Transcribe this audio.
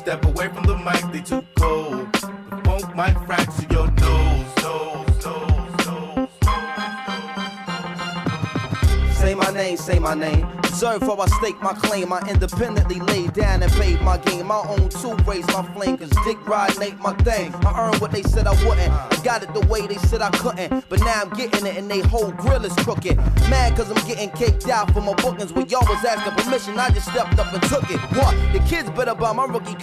step away from the mic, they too cold. The funk might fracture your nose. Say my name. Observe how I stake my claim. I independently laid down and paid my game. My own two raised my flame, cause dick riding ain't my thing. I earned what they said I wouldn't. I got it the way they said I couldn't. But now I'm getting it and they whole grill is crooked. Mad cause I'm getting caked out for my bookings. When y'all was asking permission, I just stepped up and took it. What? The kids better buy my rookie